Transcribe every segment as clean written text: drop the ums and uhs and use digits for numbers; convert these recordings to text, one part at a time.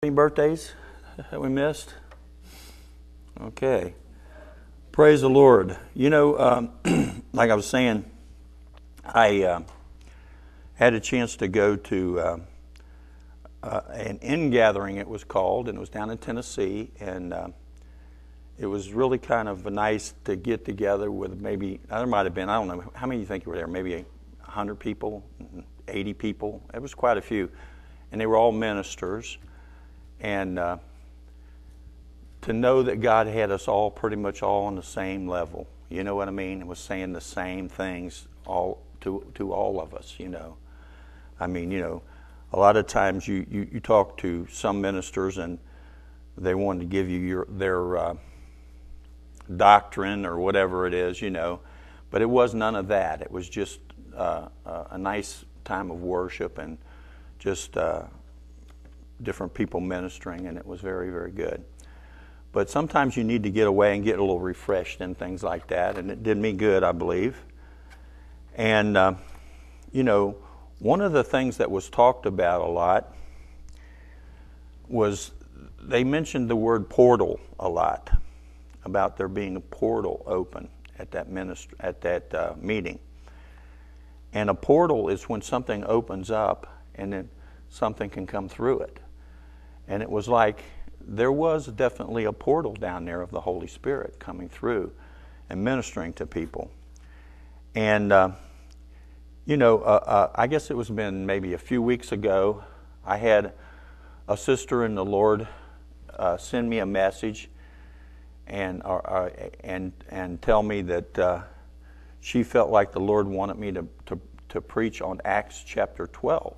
Any birthdays that we missed? Okay. Praise the Lord. You know, like I was saying, I had a chance to go to an in-gathering, it was called, and it was down in Tennessee, and it was really kind of nice to get together with maybe, there might have been, I don't know, how many do you think were there? Maybe 100 people, 80 people? It was quite a few. And they were all ministers. And to know that God had us all pretty much all on the same level, you know what I mean? It was saying the same things all to all of us, you know. I mean, you know, a lot of times you talk to some ministers and they want to give you their doctrine or whatever it is, you know. But it was none of that. It was just a nice time of worship and just different people ministering, and it was very, very good. But sometimes you need to get away and get a little refreshed and things like that, and it did me good, I believe. And, you know, one of the things that was talked about a lot was they mentioned the word portal a lot, about there being a portal open at that meeting. And a portal is when something opens up and then something can come through it. And it was like there was definitely a portal down there of the Holy Spirit coming through and ministering to people. And, you know, I guess it was been maybe a few weeks ago, I had a sister in the Lord send me a message and tell me that she felt like the Lord wanted me to preach on Acts chapter 12.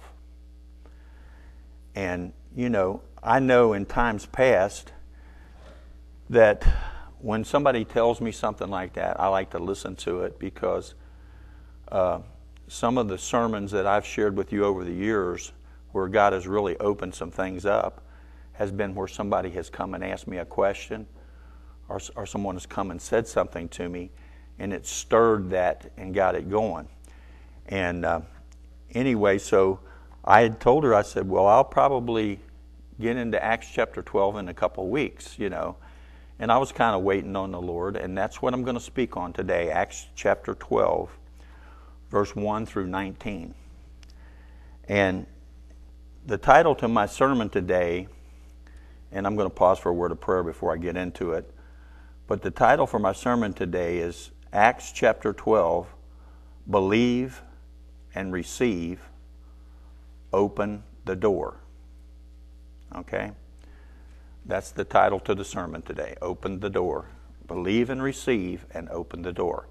And, you know, I know in times past that when somebody tells me something like that, I like to listen to it because some of the sermons that I've shared with you over the years where God has really opened some things up has been where somebody has come and asked me a question or someone has come and said something to me and it stirred that and got it going. And anyway, so I had told her, I said, well, I'll probably get into Acts chapter 12 in a couple of weeks, you know. And I was kind of waiting on the Lord, and that's what I'm going to speak on today, Acts chapter 12, verse 1 through 19. And the title to my sermon today, and I'm going to pause for a word of prayer before I get into it, but the title for my sermon today is Acts chapter 12, Believe and Receive, Open the Door. Okay? That's the title to the sermon today. Open the door. Believe and receive and open the door.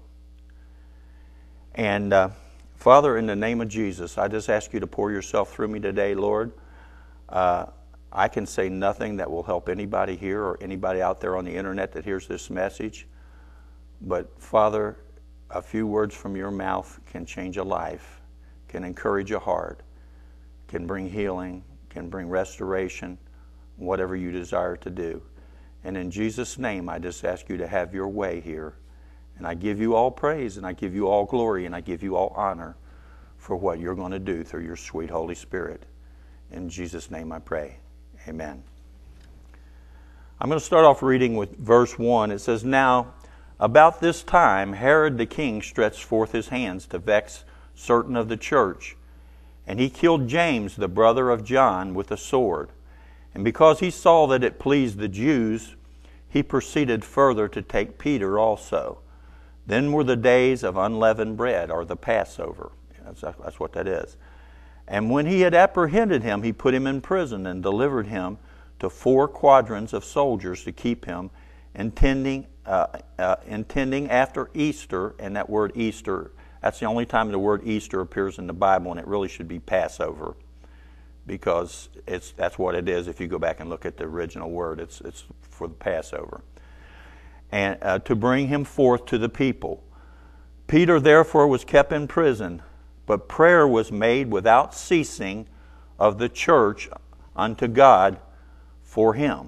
And Father, in the name of Jesus, I just ask you to pour yourself through me today, Lord. I can say nothing that will help anybody here or anybody out there on the internet that hears this message. But Father, a few words from your mouth can change a life, can encourage a heart, can bring healing, can bring restoration, whatever you desire to do. And in Jesus' name, I just ask you to have your way here. And I give you all praise, and I give you all glory, and I give you all honor for what you're going to do through your sweet Holy Spirit. In Jesus' name I pray. Amen. I'm going to start off reading with verse 1. It says, Now, about this time, Herod the king stretched forth his hands to vex certain of the church, and he killed James, the brother of John, with a sword. And because he saw that it pleased the Jews, he proceeded further to take Peter also. Then were the days of unleavened bread, or the Passover. That's what that is. And when he had apprehended him, he put him in prison and delivered him to 4 quadrants of soldiers to keep him, intending after Easter, and that word Easter, that's the only time the word Easter appears in the Bible, and it really should be Passover, because that's what it is. If you go back and look at the original word, it's for the Passover. And to bring him forth to the people. Peter therefore was kept in prison, but prayer was made without ceasing of the church unto God for him.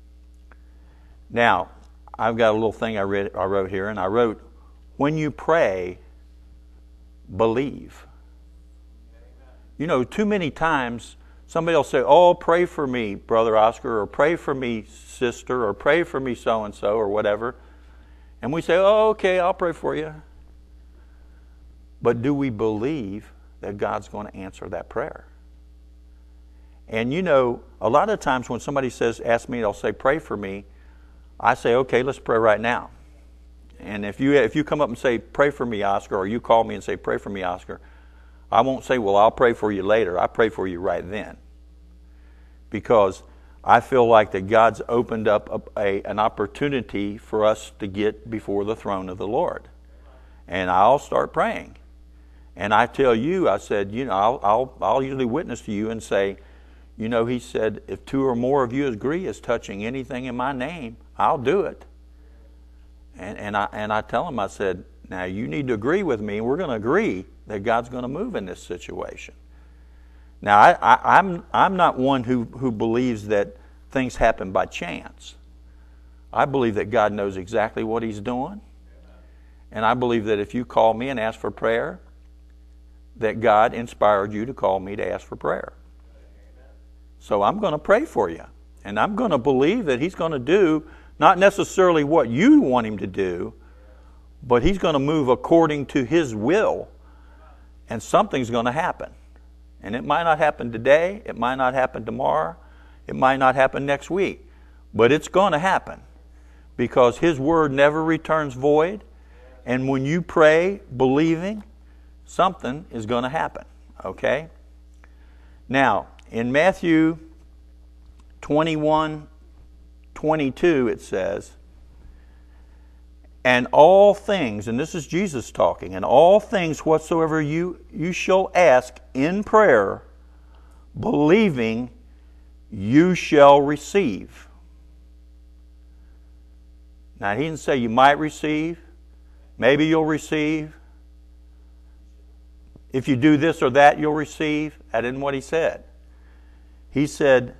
Now, I've got a little thing I wrote here, and I wrote, when you pray, believe. You know, too many times Somebody will say, oh, pray for me, Brother Oscar, or pray for me, sister, or pray for me, so-and-so, or whatever. And we say, oh, okay, I'll pray for you. But do we believe that God's going to answer that prayer? And you know, a lot of times when somebody ask me, they'll say, pray for me, I say, okay, let's pray right now. And if you come up and say, pray for me, Oscar, or you call me and say, pray for me, Oscar, I won't say, well, I'll pray for you later. I pray for you right then. Because I feel like that God's opened up an opportunity for us to get before the throne of the Lord. And I'll start praying. And I tell you, I said, you know, I'll usually witness to you and say, you know, he said, if 2 or more of you agree as touching anything in my name, I'll do it. And I tell him, I said, now you need to agree with me, and we're going to agree that God's going to move in this situation. Now, I'm not one who believes that things happen by chance. I believe that God knows exactly what He's doing. And I believe that if you call me and ask for prayer, that God inspired you to call me to ask for prayer. So I'm going to pray for you. And I'm going to believe that He's going to do not necessarily what you want Him to do, but He's going to move according to His will, and something's going to happen. And it might not happen today, it might not happen tomorrow, it might not happen next week, but it's going to happen because His word never returns void, and when you pray believing, something is going to happen, okay? Now, in Matthew 21:22 it says, and all things, and this is Jesus talking, and all things whatsoever you shall ask in prayer, believing, you shall receive. Now, he didn't say you might receive, maybe you'll receive. If you do this or that, you'll receive. That isn't what he said. He said,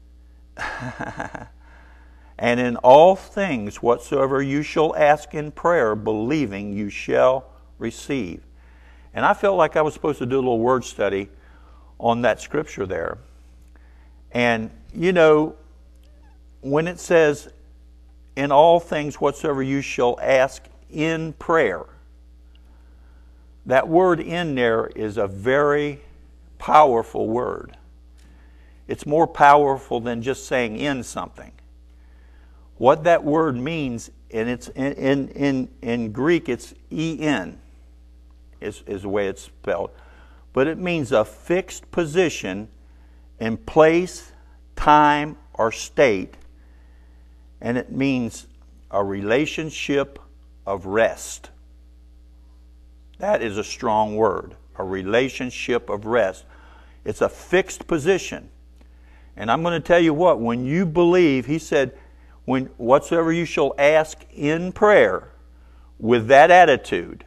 and in all things whatsoever you shall ask in prayer, believing, you shall receive. And I felt like I was supposed to do a little word study on that scripture there. And, you know, when it says, in all things whatsoever you shall ask in prayer, that word in there is a very powerful word. It's more powerful than just saying in something. What that word means, and it's in Greek, it's en, is the way it's spelled. But it means a fixed position in place, time, or state. And it means a relationship of rest. That is a strong word, a relationship of rest. It's a fixed position. And I'm going to tell you what, when you believe, he said, when whatsoever you shall ask in prayer, with that attitude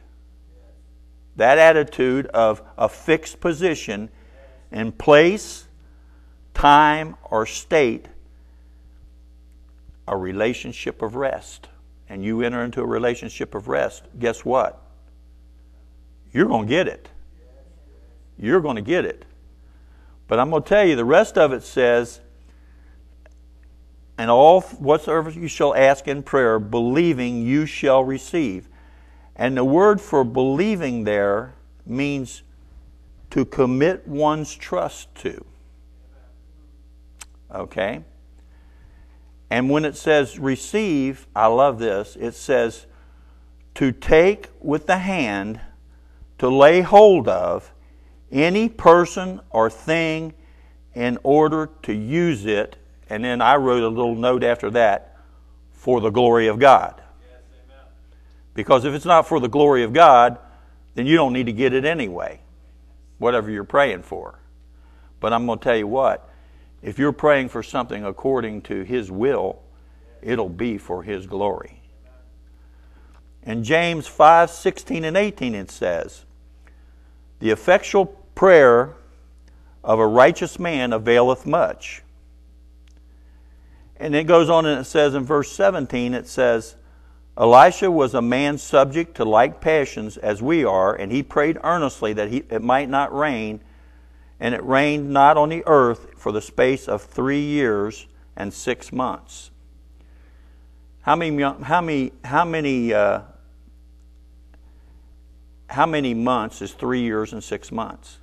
of a fixed position in place, time, or state, a relationship of rest, and you enter into a relationship of rest, guess what? You're going to get it. You're going to get it. But I'm going to tell you, the rest of it says, and all whatsoever you shall ask in prayer, believing, you shall receive. And the word for believing there means to commit one's trust to. Okay? And when it says receive, I love this, it says to take with the hand, to lay hold of any person or thing in order to use it. And then I wrote a little note after that, for the glory of God. Yes, amen. Because if it's not for the glory of God, then you don't need to get it anyway, whatever you're praying for. But I'm going to tell you what, if you're praying for something according to His will, it'll be for His glory. In James 5:16 and 18 it says, the effectual prayer of a righteous man availeth much. And it goes on and it says in verse 17, it says, Elisha was a man subject to like passions as we are, and he prayed earnestly that it might not rain, And it rained not on the earth for the space of 3 years and 6 months. How many months is 3 years and 6 months?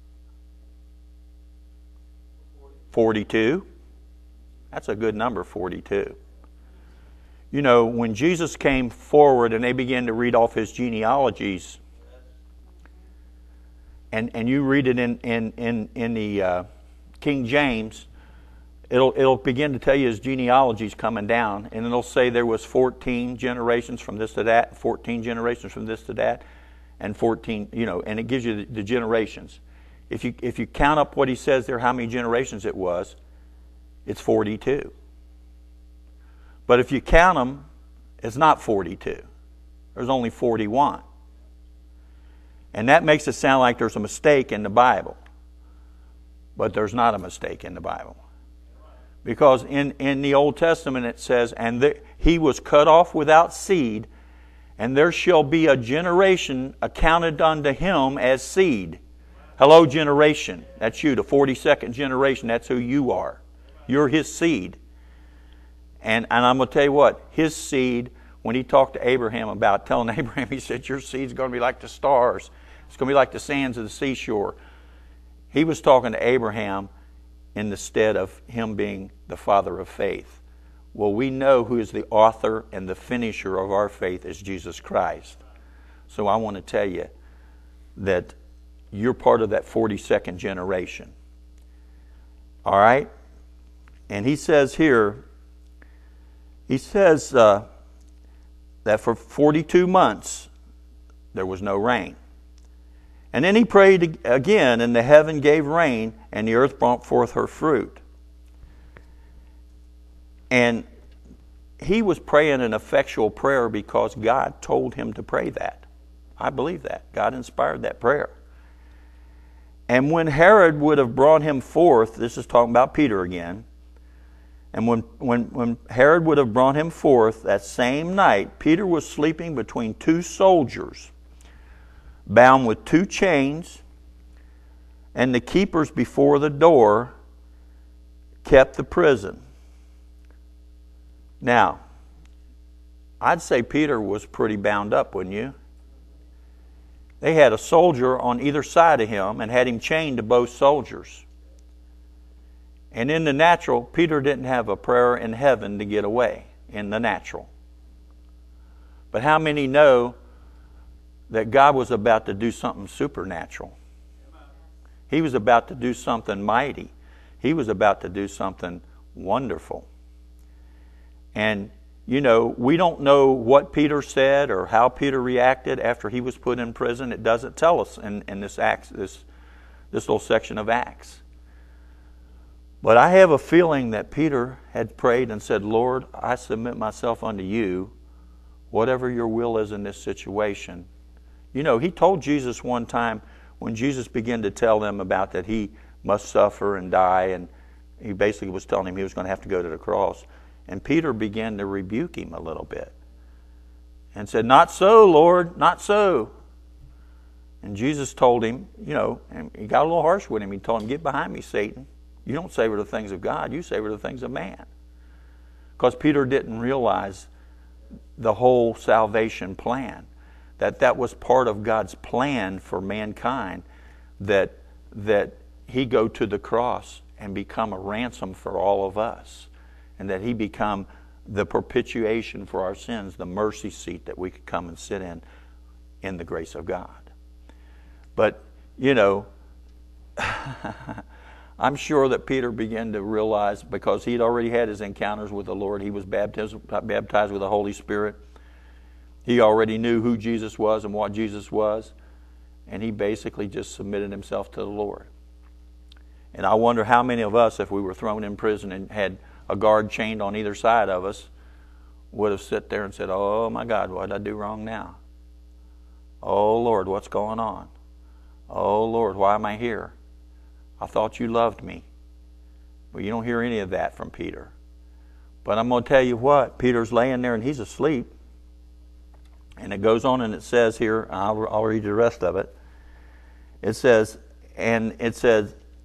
42. That's a good number, 42. You know, when Jesus came forward and they began to read off his genealogies, and you read it in the King James, it'll begin to tell you his genealogy's coming down, and it'll say there was 14 generations from this to that, 14 generations from this to that, and 14, you know, and it gives you the generations. If you count up what he says there, how many generations it was, it's 42. But if you count them, it's not 42. There's only 41. And that makes it sound like there's a mistake in the Bible. But there's not a mistake in the Bible. Because in the Old Testament it says, he was cut off without seed, and there shall be a generation accounted unto him as seed. Hello, generation. That's you, the 42nd generation. That's who you are. You're his seed. And I'm going to tell you what, his seed, when he talked to Abraham about telling Abraham, he said, your seed's going to be like the stars. It's going to be like the sands of the seashore. He was talking to Abraham in the stead of him being the father of faith. Well, we know who is the author and the finisher of our faith is Jesus Christ. So I want to tell you that you're part of that 42nd generation. All right? And he says here, that for 42 months there was no rain. And then he prayed again, and the heaven gave rain, and the earth brought forth her fruit. And he was praying an effectual prayer because God told him to pray that. I believe that. God inspired that prayer. And when Herod would have brought him forth, this is talking about Peter again, and when Herod would have brought him forth that same night, Peter was sleeping between two soldiers, bound with 2 chains, and the keepers before the door kept the prison. Now, I'd say Peter was pretty bound up, wouldn't you? They had a soldier on either side of him and had him chained to both soldiers. And in the natural, Peter didn't have a prayer in heaven to get away in the natural. But how many know that God was about to do something supernatural? He was about to do something mighty. He was about to do something wonderful. And, you know, we don't know what Peter said or how Peter reacted after he was put in prison. It doesn't tell us in this Acts, this little section of Acts. But I have a feeling that Peter had prayed and said, Lord, I submit myself unto you, whatever your will is in this situation. You know, he told Jesus one time when Jesus began to tell them about that he must suffer and die, and he basically was telling him he was going to have to go to the cross. And Peter began to rebuke him a little bit and said, not so, Lord, not so. And Jesus told him, you know, and he got a little harsh with him. He told him, get behind me, Satan. You don't savor the things of God, you savor the things of man. Because Peter didn't realize the whole salvation plan, that was part of God's plan for mankind, that he go to the cross and become a ransom for all of us, and that he become the propitiation for our sins, the mercy seat that we could come and sit in the grace of God. But, you know, I'm sure that Peter began to realize, because he'd already had his encounters with the Lord, he was baptized with the Holy Spirit. He already knew who Jesus was and what Jesus was, and he basically just submitted himself to the Lord. And I wonder how many of us, if we were thrown in prison and had a guard chained on either side of us, would have sat there and said, oh my God, what did I do wrong now? Oh Lord, what's going on? Oh Lord, why am I here? I thought you loved me. Well, you don't hear any of that from Peter. But I'm going to tell you what, Peter's laying there and he's asleep. And it goes on and it says here, I'll read the rest of it. It says,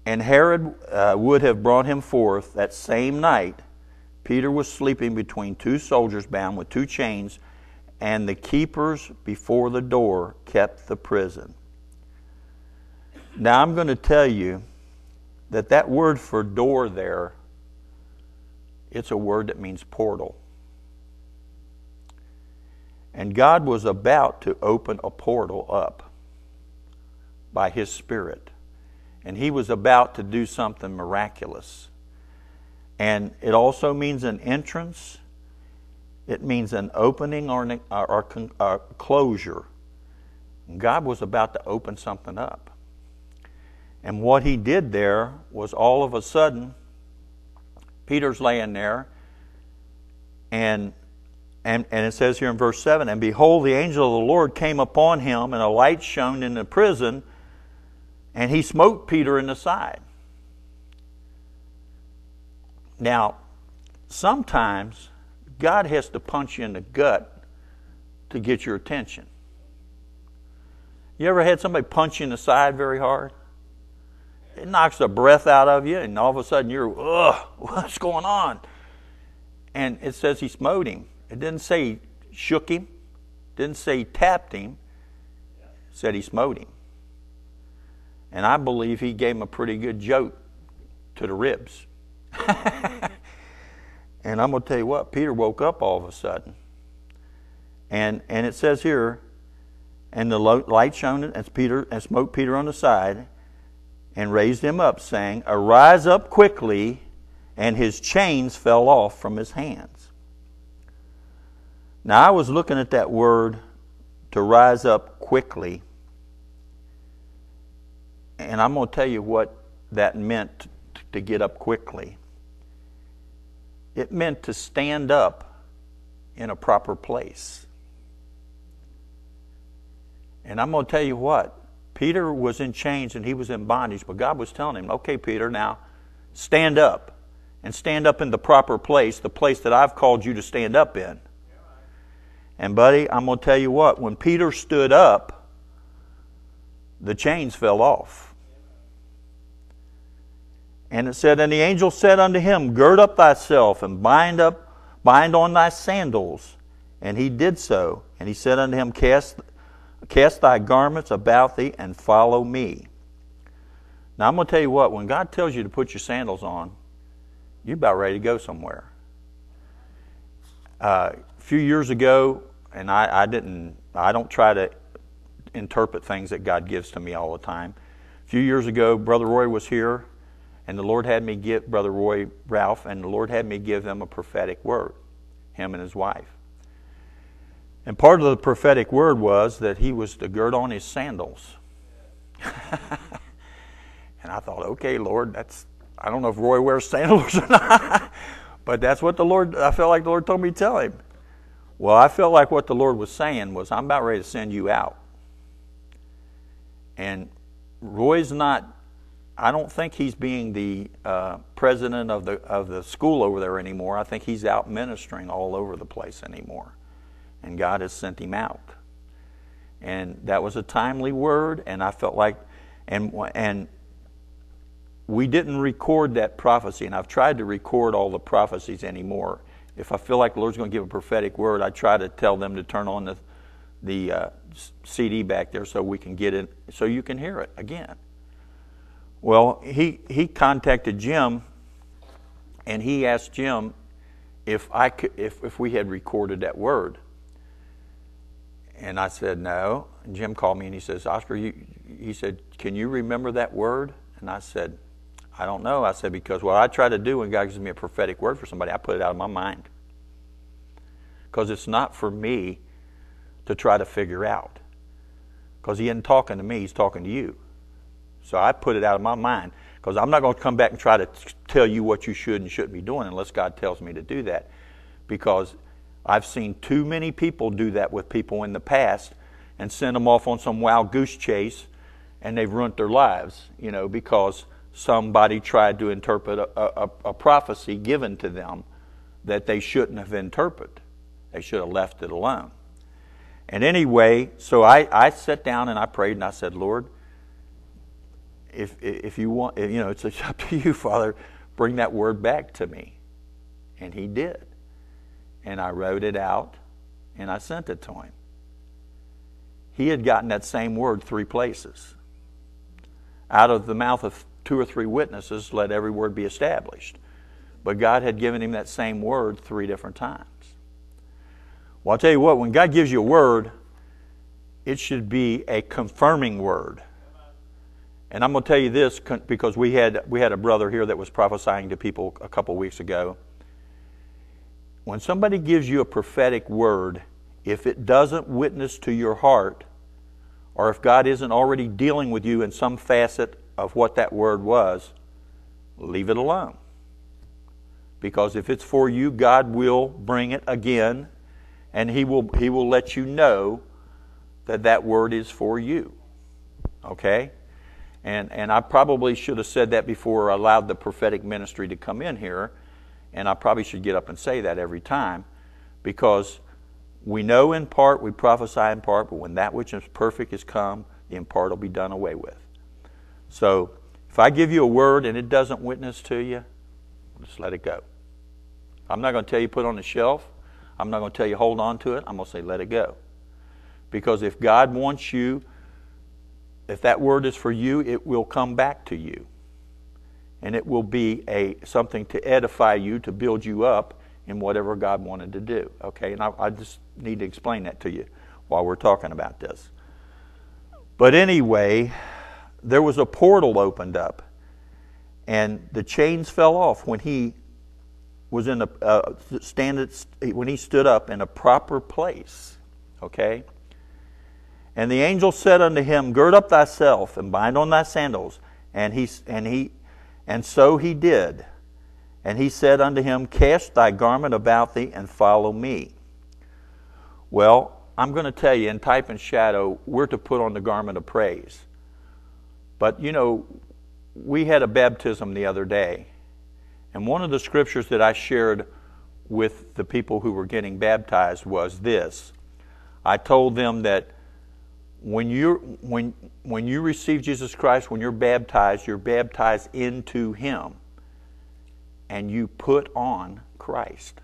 And Herod would have brought him forth that same night. Peter was sleeping between two soldiers bound with two chains, and the keepers before the door kept the prison. Now I'm going to tell you that word for door there, it's a word that means portal. And God was about to open a portal up by His Spirit. And He was about to do something miraculous. And it also means an entrance. It means an opening or closure. God was about to open something up. And what He did there was all of a sudden, Peter's laying there, and it says here in verse 7, and behold, the angel of the Lord came upon him, and a light shone in the prison, and he smote Peter in the side. Now, sometimes God has to punch you in the gut to get your attention. You ever had somebody punch you in the side very hard? It knocks the breath out of you, and all of a sudden you're, ugh, what's going on? And it says he smote him. It didn't say he shook him. It didn't say he tapped him. It said he smote him. And I believe he gave him a pretty good joke to the ribs. And I'm going to tell you what, Peter woke up all of a sudden. And it says here, and the light shone and smote Peter on the side, and raised him up, saying, arise up quickly, and his chains fell off from his hands. Now I was looking at that word, to rise up quickly, and I'm going to tell you what that meant to get up quickly. It meant to stand up in a proper place. And I'm going to tell you what, Peter was in chains and he was in bondage, but God was telling him, okay, Peter, now stand up, and stand up in the proper place, the place that I've called you to stand up in. And buddy, I'm going to tell you what, when Peter stood up, the chains fell off. And it said, and the angel said unto him, gird up thyself and bind on thy sandals. And he did so. And he said unto him, cast thy garments about thee and follow me. Now I'm going to tell you what, when God tells you to put your sandals on, you're about ready to go somewhere. A few years ago, and I don't try to interpret things that God gives to me all the time. A few years ago, Brother Roy was here, and the Lord had me give Brother Roy Ralph, and the Lord had me give them a prophetic word, him and his wife. And part of the prophetic word was that he was to gird on his sandals. And I thought, okay, Lord, I don't know if Roy wears sandals or not, but that's what I felt like the Lord told me to tell him. Well, I felt like what the Lord was saying was, I'm about ready to send you out. And Roy's not, I don't think he's being the president of the school over there anymore. I think he's out ministering all over the place anymore. And God has sent him out. And that was a timely word, and I felt like, and we didn't record that prophecy, and I've tried to record all the prophecies anymore. If I feel like the Lord's going to give a prophetic word, I try to tell them to turn on the CD back there so we can get it, so you can hear it again. Well, he contacted Jim, and he asked Jim if we had recorded that word. And I said, no. And Jim called me and he says, Oscar, he said, can you remember that word? And I said, I don't know. I said, because what I try to do when God gives me a prophetic word for somebody, I put it out of my mind. Because it's not for me to try to figure out. Because he isn't talking to me, he's talking to you. So I put it out of my mind. Because I'm not going to come back and try to tell you what you should and shouldn't be doing unless God tells me to do that. Because I've seen too many people do that with people in the past and send them off on some wild goose chase, and they've ruined their lives, because somebody tried to interpret a prophecy given to them that they shouldn't have interpreted. They should have left it alone. And anyway, so I sat down and I prayed and I said, Lord, if you want, it's up to you, Father, bring that word back to me. And he did. And I wrote it out, and I sent it to him. He had gotten that same word 3 places. Out of the mouth of 2 or 3 witnesses, let every word be established. But God had given him that same word 3 different times. Well, I'll tell you what, when God gives you a word, it should be a confirming word. And I'm going to tell you this because we had a brother here that was prophesying to people a couple weeks ago. When somebody gives you a prophetic word, if it doesn't witness to your heart, or if God isn't already dealing with you in some facet of what that word was, leave it alone. Because if it's for you, God will bring it again, and He will let you know that word is for you. Okay? And I probably should have said that before I allowed the prophetic ministry to come in here. And I probably should get up and say that every time, because we know in part, we prophesy in part, but when that which is perfect is come, the in part will be done away with. So if I give you a word and it doesn't witness to you, just let it go. I'm not going to tell you put it on the shelf. I'm not going to tell you hold on to it. I'm going to say let it go. Because if God wants you, if that word is for you, it will come back to you. And it will be something to edify you, to build you up in whatever God wanted to do. Okay, and I just need to explain that to you while we're talking about this. But anyway, there was a portal opened up, and the chains fell off when he was in when he stood up in a proper place. Okay, and the angel said unto him, Gird up thyself and bind on thy sandals. And so he did. And he said unto him, Cast thy garment about thee and follow me. Well, I'm going to tell you, in type and shadow, we're to put on the garment of praise. But, we had a baptism the other day. And one of the scriptures that I shared with the people who were getting baptized was this. I told them that when you receive Jesus Christ, when you're baptized into Him, and you put on Christ.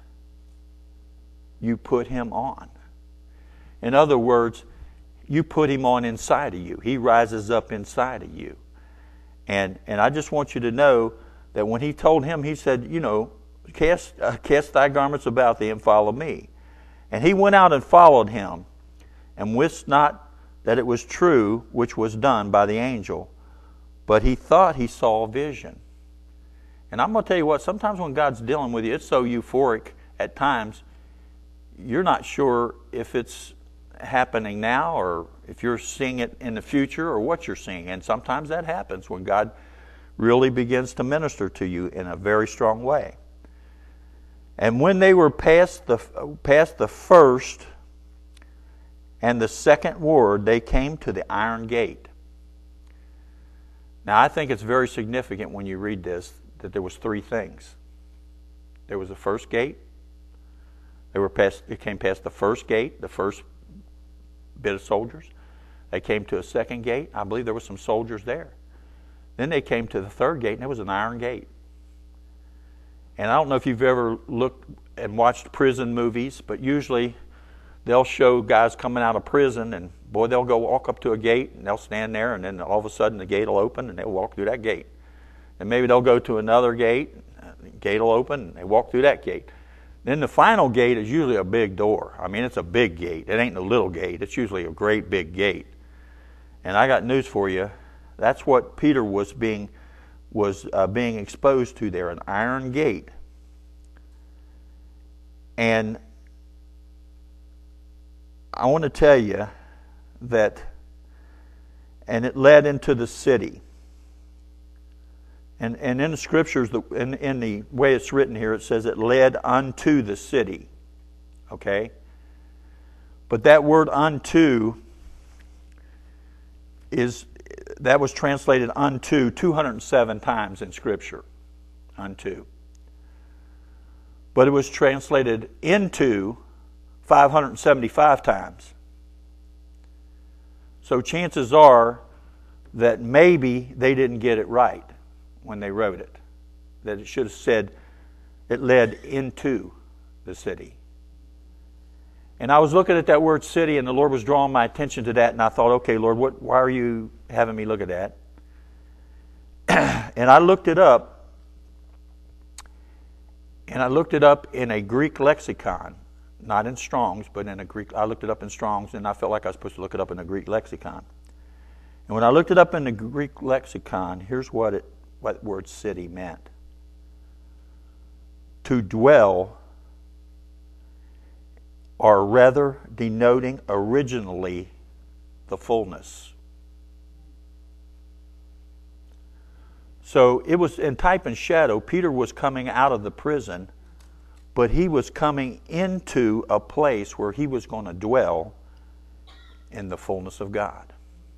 You put Him on. In other words, you put Him on inside of you. He rises up inside of you. And I just want you to know that when He told him, He said, cast thy garments about thee and follow me. And he went out and followed him, and wist not that it was true which was done by the angel, but he thought he saw a vision. And I'm going to tell you what, sometimes when God's dealing with you, it's so euphoric at times, you're not sure if it's happening now or if you're seeing it in the future or what you're seeing. And sometimes that happens when God really begins to minister to you in a very strong way. And when they were past the first and the second ward, they came to the iron gate. Now, I think it's very significant when you read this that there was 3 things. There was the first gate. It came past the first gate, the first bit of soldiers. They came to a second gate. I believe there were some soldiers there. Then they came to the third gate, and it was an iron gate. And I don't know if you've ever looked and watched prison movies, but usually they'll show guys coming out of prison, and boy, they'll go walk up to a gate, and they'll stand there, and then all of a sudden the gate will open, and they'll walk through that gate. And maybe they'll go to another gate, the gate will open, and they walk through that gate. Then the final gate is usually a big door. I mean, it's a big gate. It ain't no little gate. It's usually a great big gate. And I got news for you. That's what Peter was being exposed to there, an iron gate. And I want to tell you that, and it led into the city. And in the scriptures, in the way it's written here, it says it led unto the city. Okay? But that word unto that was translated unto 207 times in Scripture. Unto. But it was translated into 575 times. So chances are that maybe they didn't get it right when they wrote it. That it should have said it led into the city. And I was looking at that word city, and the Lord was drawing my attention to that, and I thought, okay, Lord, why are you having me look at that? And I looked it up, and I looked it up in a Greek lexicon, not in Strong's, but in a Greek. I looked it up in Strong's, and I felt like I was supposed to look it up in a Greek lexicon. And when I looked it up in the Greek lexicon, here's what word city meant. To dwell, or rather denoting originally the fullness. So it was in type and shadow. Peter was coming out of the prison, but he was coming into a place where he was going to dwell in the fullness of God.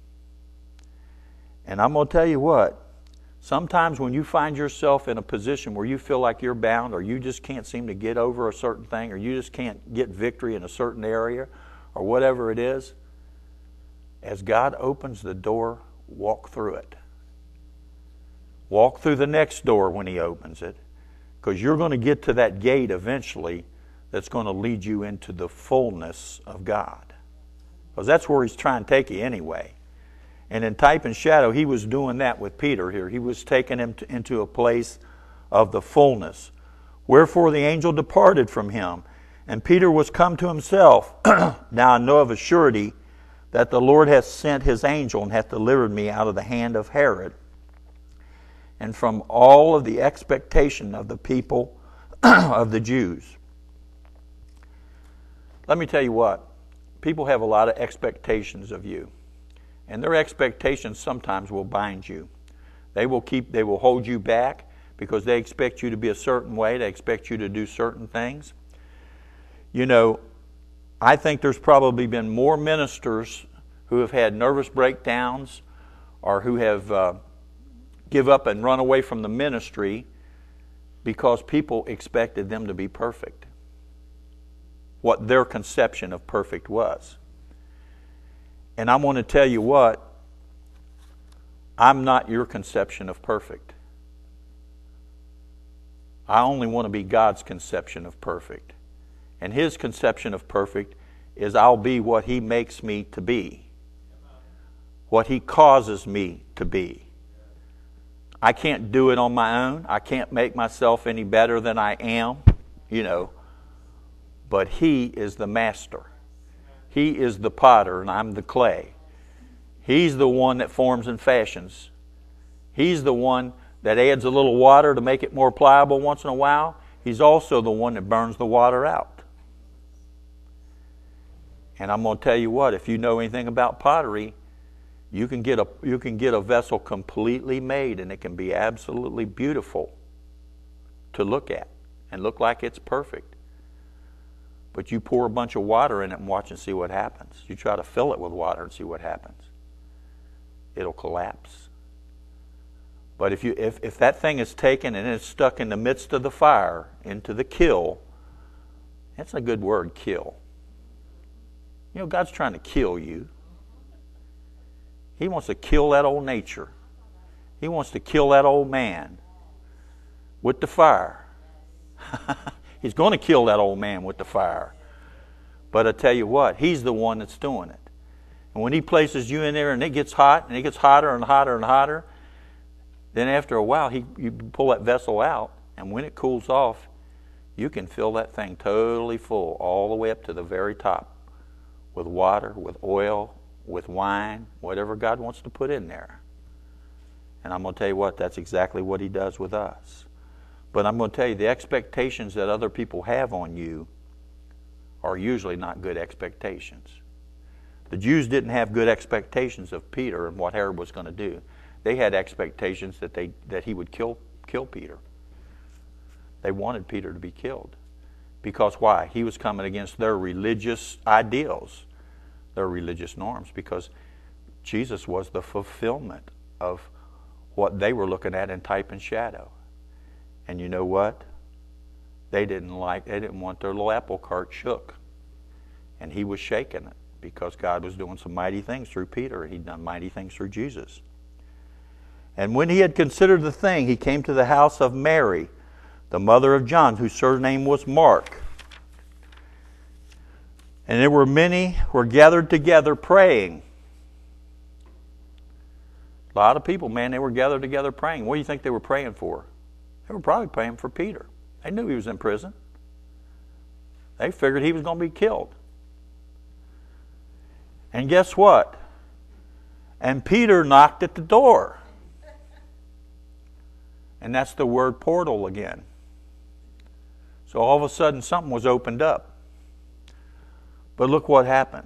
And I'm going to tell you what, sometimes when you find yourself in a position where you feel like you're bound, or you just can't seem to get over a certain thing, or you just can't get victory in a certain area, or whatever it is, as God opens the door, walk through it. Walk through the next door when He opens it, because you're going to get to that gate eventually that's going to lead you into the fullness of God. Because that's where He's trying to take you anyway. And in type and shadow, He was doing that with Peter here. He was taking him into a place of the fullness. Wherefore the angel departed from him, and Peter was come to himself. Now I know of a surety that the Lord hath sent His angel, and hath delivered me out of the hand of Herod, and from all of the expectation of the people of the Jews. Let me tell you what, people have a lot of expectations of you. And their expectations sometimes will bind you. They will hold you back because they expect you to be a certain way. They expect you to do certain things. You know, I think there's probably been more ministers who have had nervous breakdowns or who have give up and run away from the ministry because people expected them to be perfect. What their conception of perfect was. And I'm going to tell you what, I'm not your conception of perfect. I only want to be God's conception of perfect. And His conception of perfect is I'll be what He makes me to be. What He causes me to be. I can't do it on my own. I can't make myself any better than I am, But He is the master. He is the potter and I'm the clay. He's the one that forms and fashions. He's the one that adds a little water to make it more pliable once in a while. He's also the one that burns the water out. And I'm going to tell you what, if you know anything about pottery, you can get a vessel completely made and it can be absolutely beautiful to look at and look like it's perfect. But you pour a bunch of water in it and watch and see what happens. You try to fill it with water and see what happens. It'll collapse. But if that thing is taken and it's stuck in the midst of the fire, into the kill, that's a good word, kill. God's trying to kill you. He wants to kill that old nature. He wants to kill that old man with the fire. He's going to kill that old man with the fire. But I tell you what, He's the one that's doing it. And when He places you in there and it gets hot, and it gets hotter and hotter and hotter, then after a while, you pull that vessel out, and when it cools off, you can fill that thing totally full, all the way up to the very top, with water, with oil, with wine, whatever God wants to put in there. And I'm going to tell you what, that's exactly what He does with us. But I'm going to tell you, the expectations that other people have on you are usually not good expectations. The Jews didn't have good expectations of Peter and what Herod was going to do. They had expectations that he would kill Peter. They wanted Peter to be killed. Because why? He was coming against their religious ideals, their religious norms, because Jesus was the fulfillment of what they were looking at in type and shadow. And you know what? They didn't want their little apple cart shook. And He was shaking it because God was doing some mighty things through Peter, and He'd done mighty things through Jesus. And when he had considered the thing, he came to the house of Mary, the mother of John, whose surname was Mark. And there were many who were gathered together praying. A lot of people, man, they were gathered together praying. What do you think they were praying for? They were probably praying for Peter. They knew he was in prison. They figured he was going to be killed. And guess what? And Peter knocked at the door. And that's the word portal again. So all of a sudden something was opened up. But look what happened.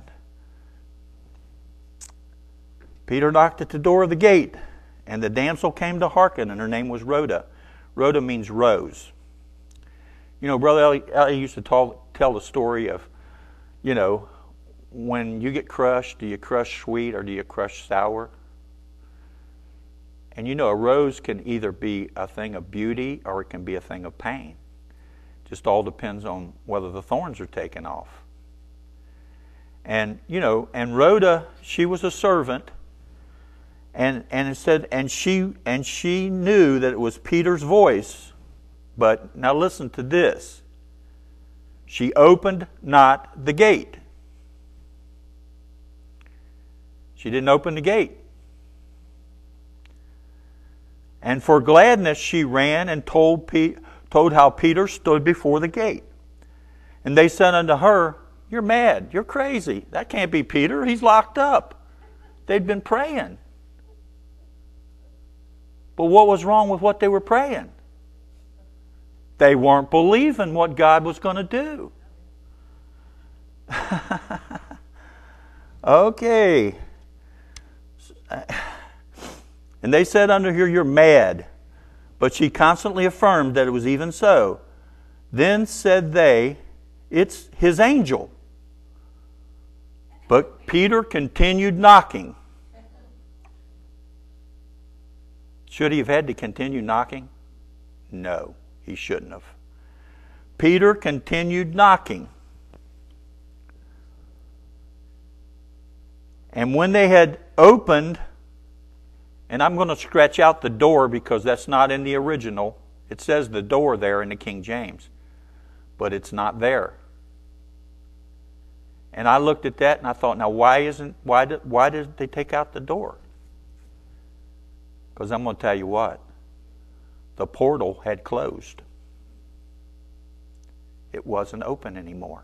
Peter knocked at the door of the gate, and the damsel came to hearken, and her name was Rhoda. Rhoda means rose. You know, Brother Ellie used to tell the story of, you know, when you get crushed, do you crush sweet or do you crush sour? And you know, a rose can either be a thing of beauty or it can be a thing of pain. Just all depends on whether the thorns are taken off. And, you know, and Rhoda, she was a servant. And it said, and she knew that it was Peter's voice. But now listen to this. She opened not the gate. She didn't open the gate. And for gladness she ran and told how Peter stood before the gate. And they said unto her, "You're mad. You're crazy. That can't be Peter. He's locked up." They'd been praying. But what was wrong with what they were praying? They weren't believing what God was going to do. Okay. And they said unto her, "You're mad." But she constantly affirmed that it was even so. Then said they, "It's his angel." But Peter continued knocking. Should he have had to continue knocking? No, he shouldn't have. Peter continued knocking. And when they had opened, and I'm going to scratch out the door because that's not in the original. It says the door there in the King James, but it's not there. And I looked at that and I thought, now why did they take out the door? Because I'm going to tell you what, the portal had closed. It wasn't open anymore.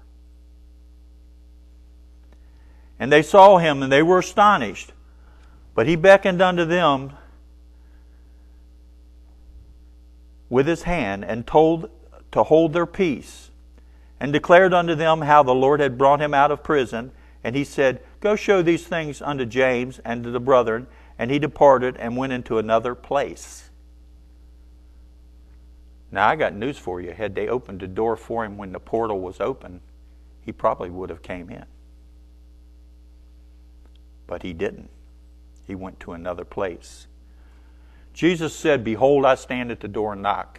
And they saw him and they were astonished. But he beckoned unto them with his hand and told to hold their peace, and declared unto them how the Lord had brought him out of prison. And he said, "Go show these things unto James and to the brethren." And he departed and went into another place. Now I got news for you. Had they opened the door for him when the portal was open, he probably would have came in. But he didn't. He went to another place. Jesus said, "Behold, I stand at the door and knock.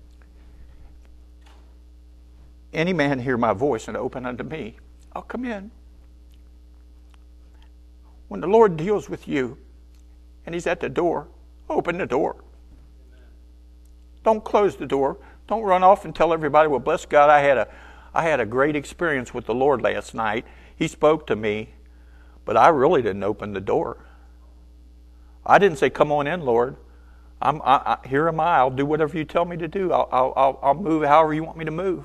Any man hear my voice and open unto me, I'll come in." When the Lord deals with you and he's at the door, open the door. Don't close the door. Don't run off and tell everybody, "Well, bless God, I had a great experience with the Lord last night. He spoke to me, but I really didn't open the door. I didn't say, 'Come on in, Lord. Here am I. I'll do whatever you tell me to do. I'll move however you want me to move.'"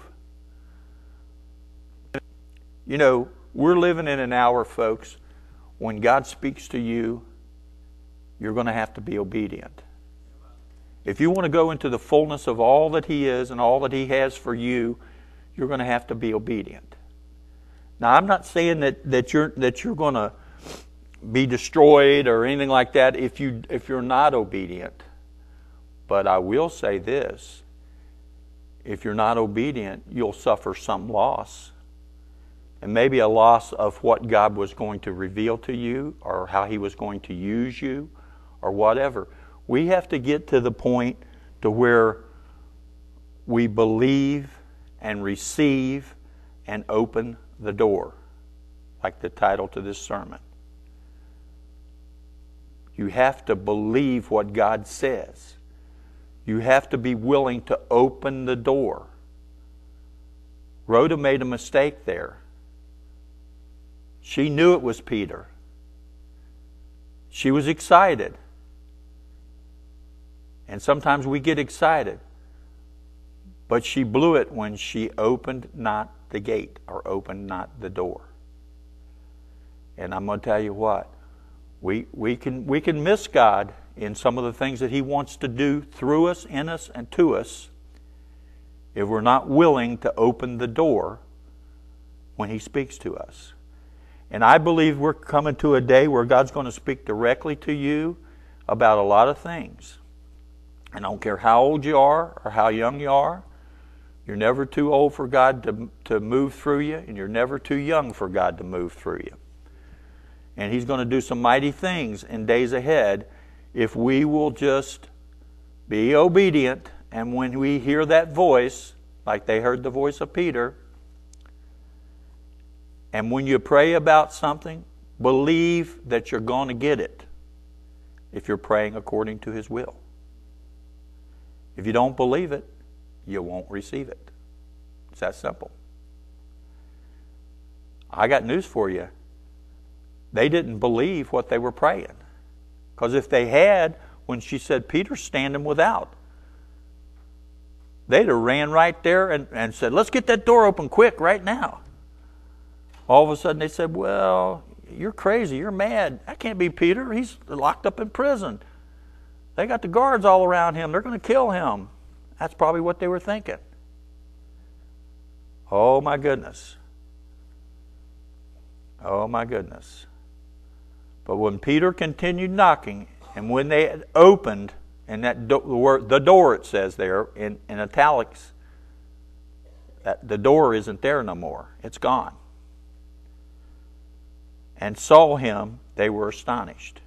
You know, we're living in an hour, folks, when God speaks to you, you're going to have to be obedient. If you want to go into the fullness of all that He is and all that He has for you, you're going to have to be obedient. Now, I'm not saying that you're going to be destroyed or anything like that if you're not obedient. But I will say this: if you're not obedient, you'll suffer some loss. And maybe a loss of what God was going to reveal to you, or how He was going to use you, or whatever. We have to get to the point to where we believe and receive and open the door, like the title to this sermon. You have to believe what God says. You have to be willing to open the door. Rhoda made a mistake there. She knew it was Peter. She was excited. And sometimes we get excited. But she blew it when she opened not the gate or opened not the door. And I'm going to tell you what. We can miss God in some of the things that He wants to do through us, in us, and to us if we're not willing to open the door when He speaks to us. And I believe we're coming to a day where God's going to speak directly to you about a lot of things. And I don't care how old you are or how young you are. You're never too old for God to move through you, and you're never too young for God to move through you. And He's going to do some mighty things in days ahead if we will just be obedient. And when we hear that voice, like they heard the voice of Peter, and when you pray about something, believe that you're going to get it if you're praying according to His will. If you don't believe it, you won't receive it. It's that simple. I got news for you. They didn't believe what they were praying. Because if they had, when she said, Peter's standing without, they'd have ran right there and said, let's get that door open quick right now. All of a sudden they said, well, you're crazy, you're mad. That can't be Peter. He's locked up in prison. They got the guards all around him. They're going to kill him. That's probably what they were thinking. Oh my goodness. Oh my goodness. But when Peter continued knocking, and when they had opened, and that the door it says there in italics, that the door isn't there no more. It's gone. And saw him, they were astonished.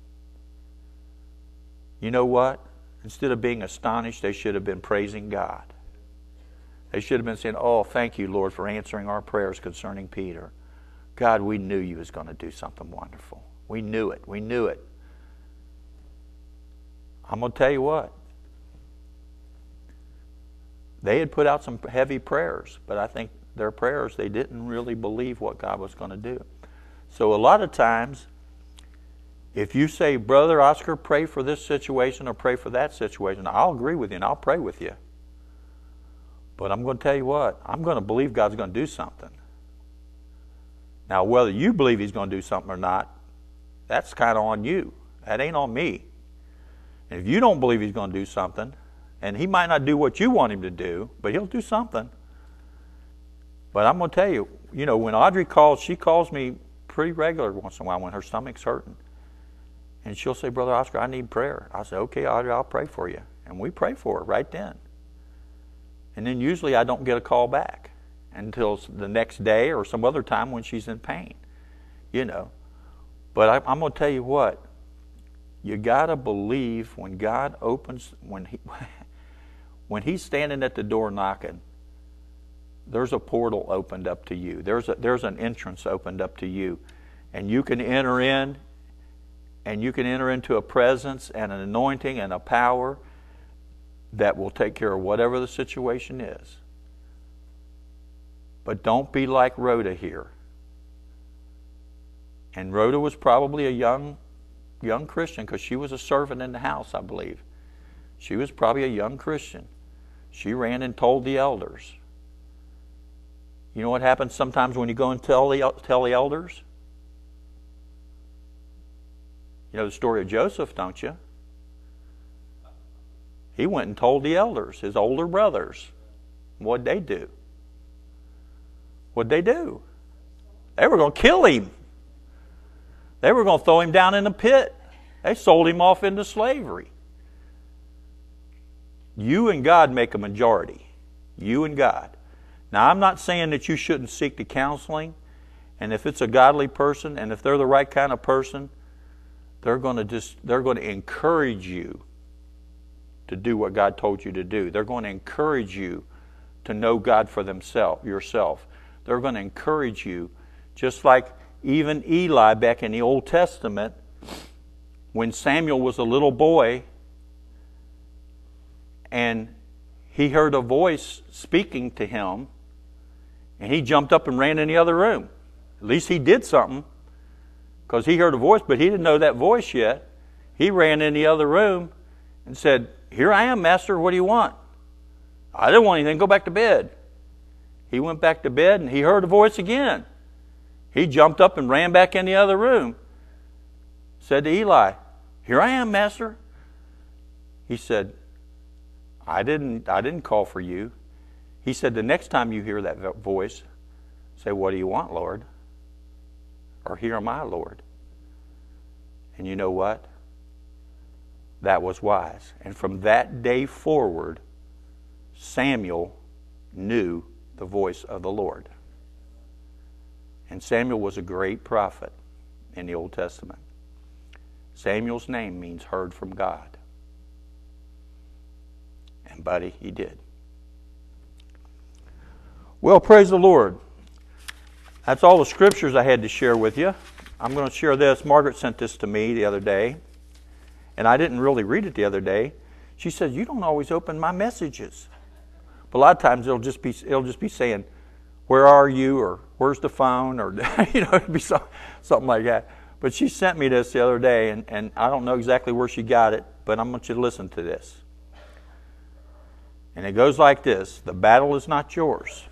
You know what? Instead of being astonished, they should have been praising God. They should have been saying, oh, thank you, Lord, for answering our prayers concerning Peter. God, we knew you was going to do something wonderful. We knew it. We knew it. I'm going to tell you what. They had put out some heavy prayers, but I think their prayers, they didn't really believe what God was going to do. So a lot of times, if you say, Brother Oscar, pray for this situation or pray for that situation, I'll agree with you and I'll pray with you. But I'm going to tell you what, I'm going to believe God's going to do something. Now, whether you believe He's going to do something or not, that's kind of on you. That ain't on me. And if you don't believe He's going to do something, and He might not do what you want Him to do, but He'll do something. But I'm going to tell you, when Audrey calls, she calls me pretty regular once in a while when her stomach's hurting. And she'll say, Brother Oscar, I need prayer. I'll say, okay, Audrey, I'll pray for you. And we pray for her right then. And then usually I don't get a call back until the next day or some other time when she's in pain. But I'm going to tell you what. You got to believe when God opens, when He's standing at the door knocking, there's a portal opened up to you. There's an entrance opened up to you. And you can enter in, and you can enter into a presence and an anointing and a power that will take care of whatever the situation is. But don't be like Rhoda here. And Rhoda was probably a young Christian because she was a servant in the house, I believe. She was probably a young Christian. She ran and told the elders. You know what happens sometimes when you go and tell the elders? You know the story of Joseph, don't you? He went and told the elders, his older brothers. What'd they do? What'd they do? They were going to kill him. They were going to throw him down in a pit. They sold him off into slavery. You and God make a majority. You and God. Now, I'm not saying that you shouldn't seek the counseling. And if it's a godly person, and if they're the right kind of person, they're going to encourage you to do what God told you to do. They're going to encourage you to know God for yourself. They're going to encourage you, just like even Eli back in the Old Testament, when Samuel was a little boy and he heard a voice speaking to him, and he jumped up and ran in the other room. At least he did something, because he heard a voice, but he didn't know that voice yet. He ran in the other room and said, "Here I am, Master, what do you want?" "I didn't want anything, go back to bed." He went back to bed and he heard a voice again. He jumped up and ran back in the other room. Said to Eli, "Here I am, Master." He said, I didn't call for you. He said, "The next time you hear that voice, say, 'What do you want, Lord?' Or 'Here am I, Lord.'" And you know what? That was wise. And from that day forward, Samuel knew the voice of the Lord. And Samuel was a great prophet in the Old Testament. Samuel's name means heard from God. And buddy, he did. Well, praise the Lord. That's all the scriptures I had to share with you. I'm going to share this. Margaret sent this to me the other day, and I didn't really read it the other day. She said, "You don't always open my messages." But a lot of times it'll just be saying, "Where are you?" or "Where's the phone?" or it'd be something like that. But she sent me this the other day, and I don't know exactly where she got it, but I want you to listen to this. And it goes like this: "The battle is not yours.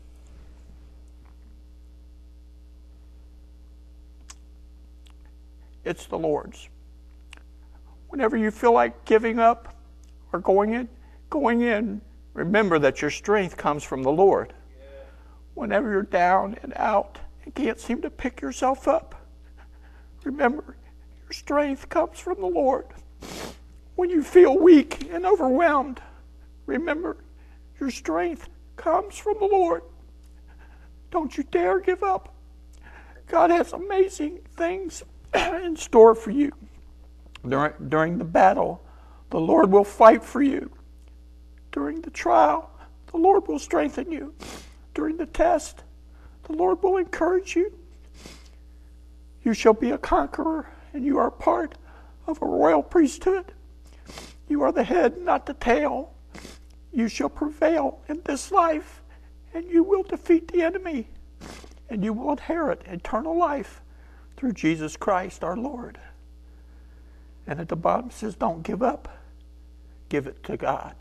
It's the Lord's. Whenever you feel like giving up or going in, remember that your strength comes from the Lord. Whenever you're down and out and can't seem to pick yourself up, remember your strength comes from the Lord. When you feel weak and overwhelmed, remember your strength comes from the Lord. Don't you dare give up. God has amazing things in store for you. During the battle, the Lord will fight for you. During the trial, the Lord will strengthen you. During the test, the Lord will encourage you. You shall be a conqueror, and you are part of a royal priesthood. You are the head, not the tail. You shall prevail in this life, and you will defeat the enemy, and you will inherit eternal life through Jesus Christ our Lord." And at the bottom it says, don't give up. Give it to God.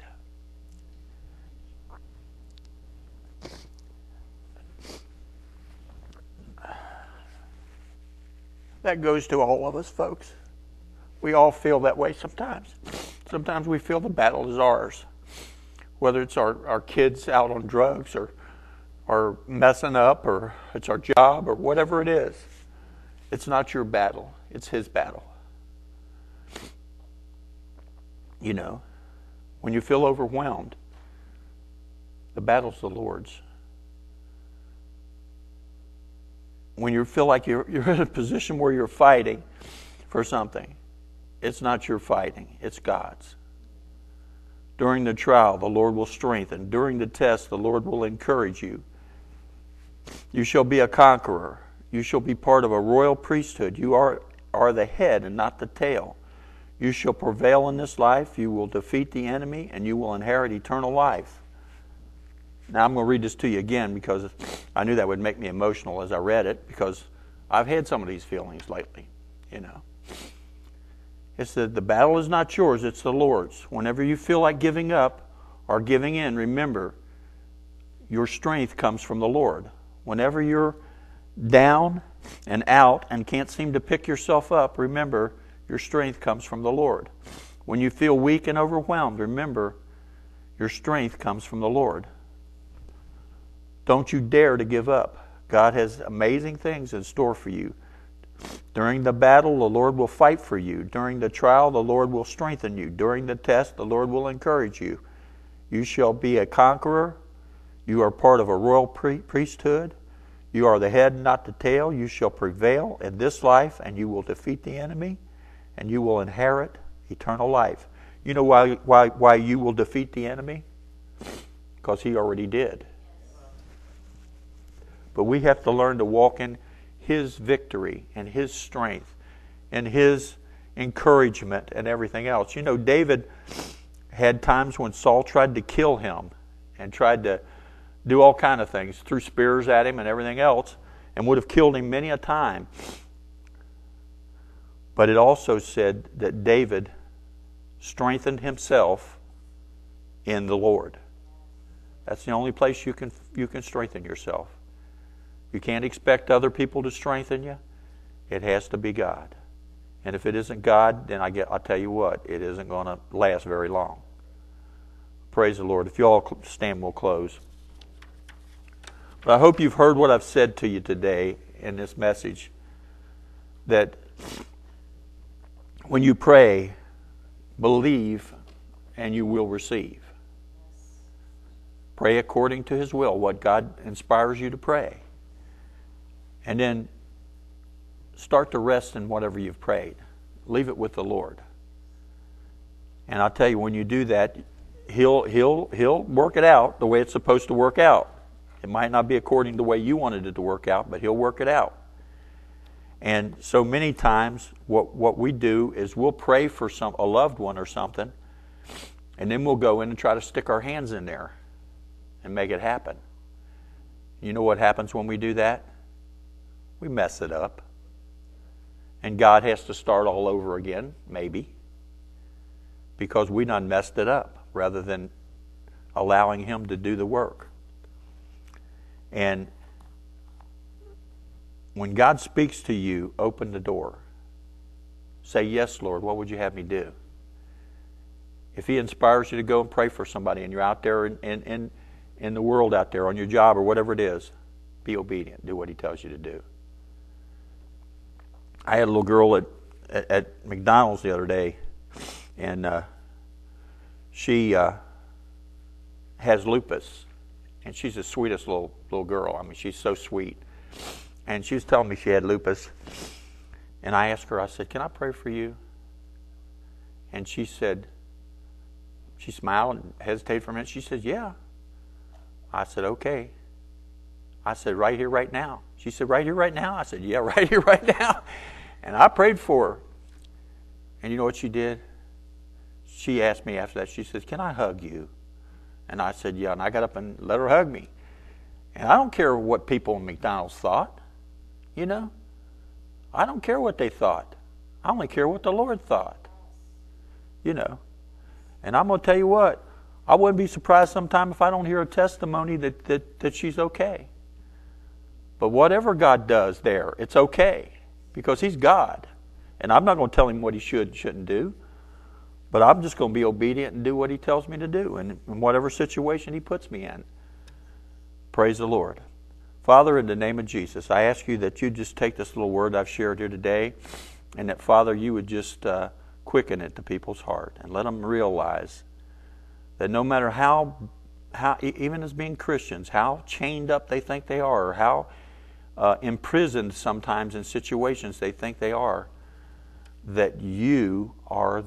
That goes to all of us, folks. We all feel that way sometimes. Sometimes we feel the battle is ours. Whether it's our kids out on drugs or messing up, or it's our job, or whatever it is. It's not your battle. It's His battle. You know, when you feel overwhelmed, the battle's the Lord's. When you feel like you're in a position where you're fighting for something, it's not your fighting, it's God's. During the trial, the Lord will strengthen. During the test, the Lord will encourage you. You shall be a conqueror. You shall be part of a royal priesthood. You are the head and not the tail. You shall prevail in this life. You will defeat the enemy, and you will inherit eternal life. Now, I'm going to read this to you again because I knew that would make me emotional as I read it, because I've had some of these feelings lately, you know. It said, the battle is not yours, it's the Lord's. Whenever you feel like giving up or giving in, remember, your strength comes from the Lord. Whenever you're down and out and can't seem to pick yourself up, remember, your strength comes from the Lord. When you feel weak and overwhelmed, remember, your strength comes from the Lord. Don't you dare to give up. God has amazing things in store for you. During the battle, the Lord will fight for you. During the trial, the Lord will strengthen you. During the test, the Lord will encourage you. You shall be a conqueror. You are part of a royal priesthood. You are the head, not the tail. You shall prevail in this life, and you will defeat the enemy, and you will inherit eternal life. You know why you will defeat the enemy? Because he already did. But we have to learn to walk in His victory and His strength and His encouragement and everything else. You know, David had times when Saul tried to kill him and tried to do all kind of things, threw spears at him and everything else, and would have killed him many a time. But it also said that David strengthened himself in the Lord. That's the only place you can strengthen yourself. You can't expect other people to strengthen you. It has to be God. And if it isn't God, then I'll tell you what, it isn't going to last very long. Praise the Lord. If you all stand, we'll close. But I hope you've heard what I've said to you today in this message, that when you pray, believe and you will receive. Pray according to His will, what God inspires you to pray. And then start to rest in whatever you've prayed. Leave it with the Lord. And I'll tell you, when you do that, He'll work it out the way it's supposed to work out. It might not be according to the way you wanted it to work out, but He'll work it out. And so many times what we do is we'll pray for a loved one or something, and then we'll go in and try to stick our hands in there and make it happen. You know what happens when we do that? We mess it up. And God has to start all over again, maybe, because we done messed it up rather than allowing Him to do the work. And when God speaks to you, open the door. Say, yes, Lord, what would you have me do? If He inspires you to go and pray for somebody and you're out there in the world out there on your job or whatever it is, be obedient. Do what He tells you to do. I had a little girl at McDonald's the other day, and she has lupus, and she's the sweetest little girl. I mean, she's so sweet. And she was telling me she had lupus, and I asked her, I said, can I pray for you? And she said, she smiled and hesitated for a minute. She said, yeah. I said, okay. I said, right here, right now. She said, right here, right now? I said, yeah, right here, right now. And I prayed for her. And you know what she did? She asked me after that, she said, can I hug you? And I said, yeah. And I got up and let her hug me. And I don't care what people in McDonald's thought. You know? I don't care what they thought. I only care what the Lord thought. You know? And I'm going to tell you what, I wouldn't be surprised sometime if I don't hear a testimony that she's okay. But whatever God does there, it's okay, because He's God. And I'm not going to tell Him what He should and shouldn't do, but I'm just going to be obedient and do what He tells me to do in whatever situation He puts me in. Praise the Lord. Father, in the name of Jesus, I ask You that You just take this little word I've shared here today, and that, Father, You would just quicken it to people's heart and let them realize that no matter how even as being Christians, how chained up they think they are, or how imprisoned sometimes in situations they think they are, that You are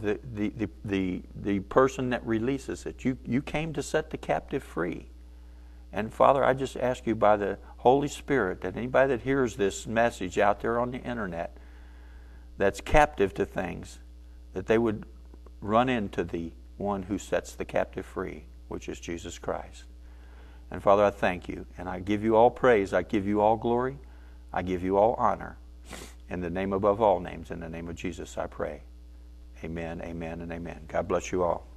the person that releases it. You came to set the captive free. And Father, I just ask You by the Holy Spirit that anybody that hears this message out there on the internet that's captive to things, that they would run into the one who sets the captive free, which is Jesus Christ. And Father, I thank You, and I give You all praise, I give You all glory, I give You all honor. In the name above all names, in the name of Jesus, I pray. Amen, amen, and amen. God bless you all.